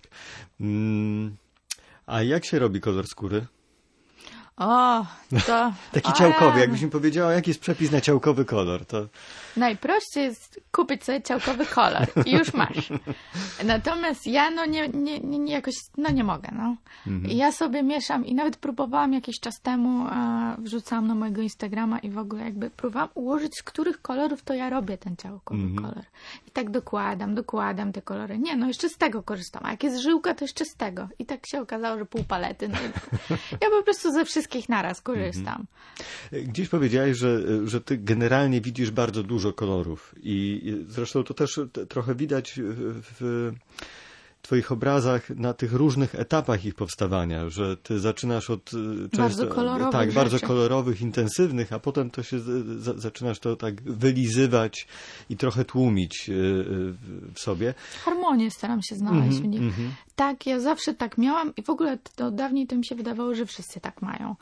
A jak się robi kolor skóry? O, to... Taki ciałkowy, jakbyś mi powiedziała, jaki jest przepis na ciałkowy kolor, to... Najprościej jest kupić sobie ciałkowy kolor i już masz. Natomiast ja jakoś, nie mogę, no. I ja sobie mieszam i nawet próbowałam jakiś czas temu, wrzucałam na mojego Instagrama i w ogóle jakby próbowałam ułożyć, z których kolorów to ja robię ten ciałkowy kolor. I tak dokładam te kolory. Nie, no jeszcze z tego korzystam. A jak jest żyłka, to jeszcze z tego. I tak się okazało, że pół palety. No ja po prostu ze wszystkich naraz korzystam. Gdzieś powiedziałeś, że ty generalnie widzisz bardzo dużo kolorów i zresztą to też trochę widać w twoich obrazach na tych różnych etapach ich powstawania, że ty zaczynasz od bardzo kolorowych tak, rzeczy. bardzo kolorowych, intensywnych, a potem to się zaczynasz to tak wylizywać i trochę tłumić w sobie. Harmonię staram się znaleźć w nich. Tak, ja zawsze tak miałam i w ogóle dawniej to mi się wydawało, że wszyscy tak mają.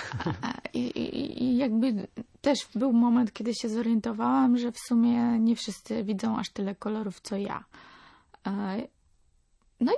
I jakby też był moment, kiedy się zorientowałam, że w sumie nie wszyscy widzą aż tyle kolorów, co ja. No i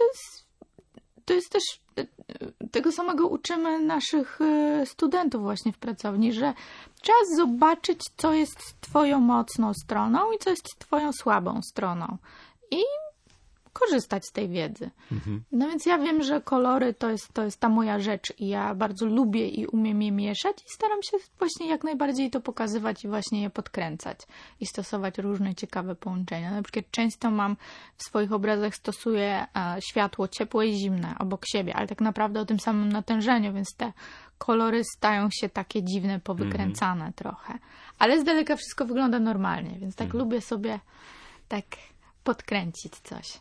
to jest też, tego samego uczymy naszych studentów właśnie w pracowni, że trzeba zobaczyć, co jest twoją mocną stroną i co jest twoją słabą stroną. I korzystać z tej wiedzy. No więc ja wiem, że kolory to jest ta moja rzecz i ja bardzo lubię i umiem je mieszać i staram się właśnie jak najbardziej to pokazywać i właśnie je podkręcać i stosować różne ciekawe połączenia. Na przykład często mam w swoich obrazach stosuję światło ciepłe i zimne obok siebie, ale tak naprawdę o tym samym natężeniu, więc te kolory stają się takie dziwne, powykręcane trochę. Ale z daleka wszystko wygląda normalnie, więc tak lubię sobie tak podkręcić coś.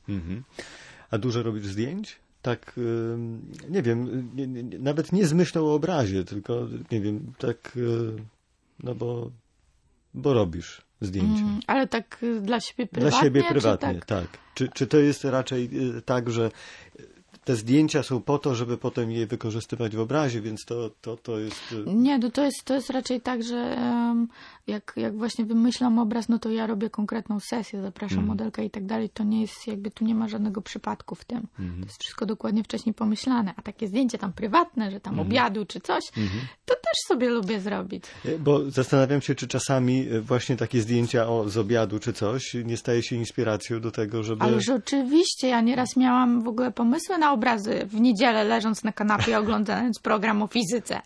A dużo robisz zdjęć? Tak, nie wiem, nawet nie z myślą o obrazie, tylko nie wiem, tak, no bo robisz zdjęcia. Ale tak dla siebie prywatnie? Dla siebie prywatnie, tak. Czy to jest raczej tak, że te zdjęcia są po to, żeby potem je wykorzystywać w obrazie, więc to jest... Nie, to jest raczej tak, że jak właśnie wymyślam obraz, no to ja robię konkretną sesję, zapraszam modelkę i tak dalej. To nie jest jakby, tu nie ma żadnego przypadku w tym. To jest wszystko dokładnie wcześniej pomyślane. A takie zdjęcie tam prywatne, że tam obiadu czy coś, to też sobie lubię zrobić. Bo zastanawiam się, czy czasami właśnie takie zdjęcia z obiadu czy coś nie staje się inspiracją do tego, żeby... Ależ oczywiście, ja nieraz miałam w ogóle pomysły na obrazy w niedzielę, leżąc na kanapie, oglądając program o fizyce.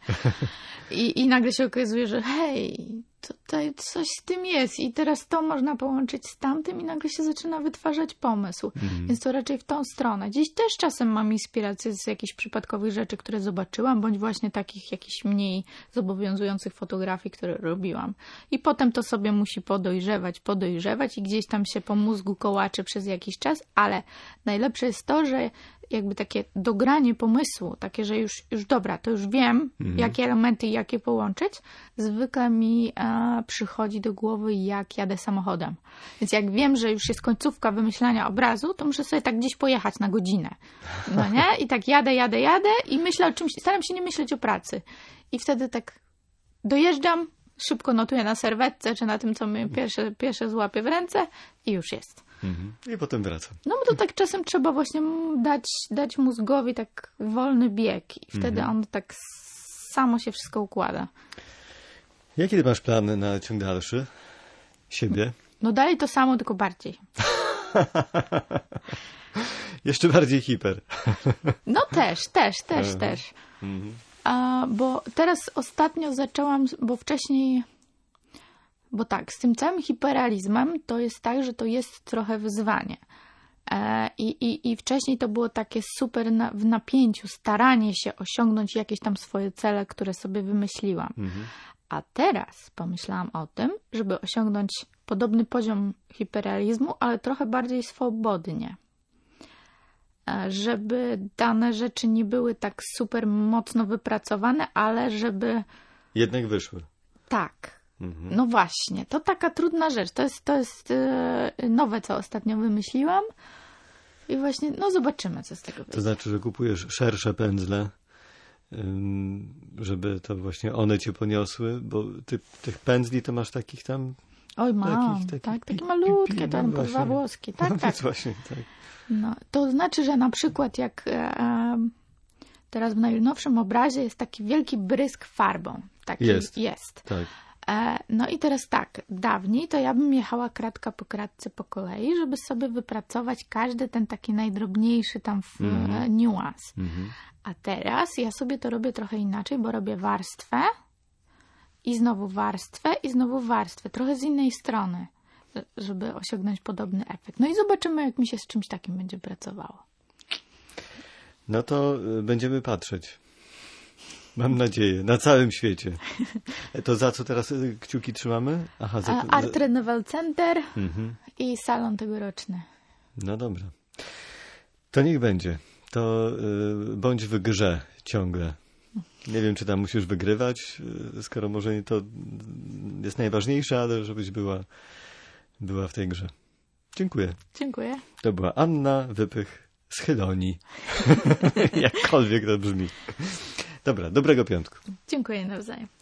I nagle się okazuje, że hej, tutaj coś z tym jest i teraz to można połączyć z tamtym i nagle się zaczyna wytwarzać pomysł. Więc to raczej w tą stronę. Dziś też czasem mam inspirację z jakichś przypadkowych rzeczy, które zobaczyłam, bądź właśnie takich jakichś mniej zobowiązujących fotografii, które robiłam. I potem to sobie musi podojrzewać i gdzieś tam się po mózgu kołaczy przez jakiś czas, ale najlepsze jest to, że jakby takie dogranie pomysłu, takie, że już dobra, to już wiem, jakie elementy i jakie połączyć, zwykle mi przychodzi do głowy, jak jadę samochodem. Więc jak wiem, że już jest końcówka wymyślania obrazu, to muszę sobie tak gdzieś pojechać na godzinę. No nie? I tak jadę i myślę o czymś, staram się nie myśleć o pracy. I wtedy tak dojeżdżam, szybko notuję na serwetce, czy na tym, co mnie pierwsze złapię w ręce i już jest. I potem wracam. No bo to tak czasem trzeba właśnie dać mózgowi tak wolny bieg i wtedy on tak samo się wszystko układa. Jakie ty masz plany na ciąg dalszy? Siebie? No dalej to samo, tylko bardziej. Jeszcze bardziej hiper. No też. Bo teraz ostatnio zaczęłam, bo tak, z tym całym hiperrealizmem to jest tak, że to jest trochę wyzwanie. I wcześniej to było takie super w napięciu, staranie się osiągnąć jakieś tam swoje cele, które sobie wymyśliłam. A teraz pomyślałam o tym, żeby osiągnąć podobny poziom hiperrealizmu, ale trochę bardziej swobodnie. Żeby dane rzeczy nie były tak super mocno wypracowane, ale żeby... Jednak wyszły. Tak. No właśnie. To taka trudna rzecz. To jest nowe, co ostatnio wymyśliłam. I właśnie, no zobaczymy, co z tego wyjdzie. To znaczy, że kupujesz szersze pędzle żeby to właśnie one cię poniosły, bo ty tych pędzli to masz takich tam... Oj, mam, takie malutkie, tam po 2 włoski. Tak, tak. Właśnie, tak. No, to znaczy, że na przykład jak teraz w najnowszym obrazie jest taki wielki brysk farbą. Taki jest. Tak. No i teraz tak, dawniej to ja bym jechała kratka po kratce po kolei, żeby sobie wypracować każdy ten taki najdrobniejszy tam niuans. A teraz ja sobie to robię trochę inaczej, bo robię warstwę i znowu warstwę i znowu warstwę, trochę z innej strony, żeby osiągnąć podobny efekt. No i zobaczymy, jak mi się z czymś takim będzie pracowało. No to będziemy patrzeć. Mam nadzieję. Na całym świecie. To za co teraz kciuki trzymamy? Aha, Art Renewal Center i salon tegoroczny. No dobra. To niech będzie. To bądź w grze ciągle. Nie wiem, czy tam musisz wygrywać, skoro może to jest najważniejsze, ale żebyś była w tej grze. Dziękuję. Dziękuję. To była Anna Wypych z Chylonii. Jakkolwiek to brzmi. Dobra, dobrego piątku. Dziękuję nawzajem.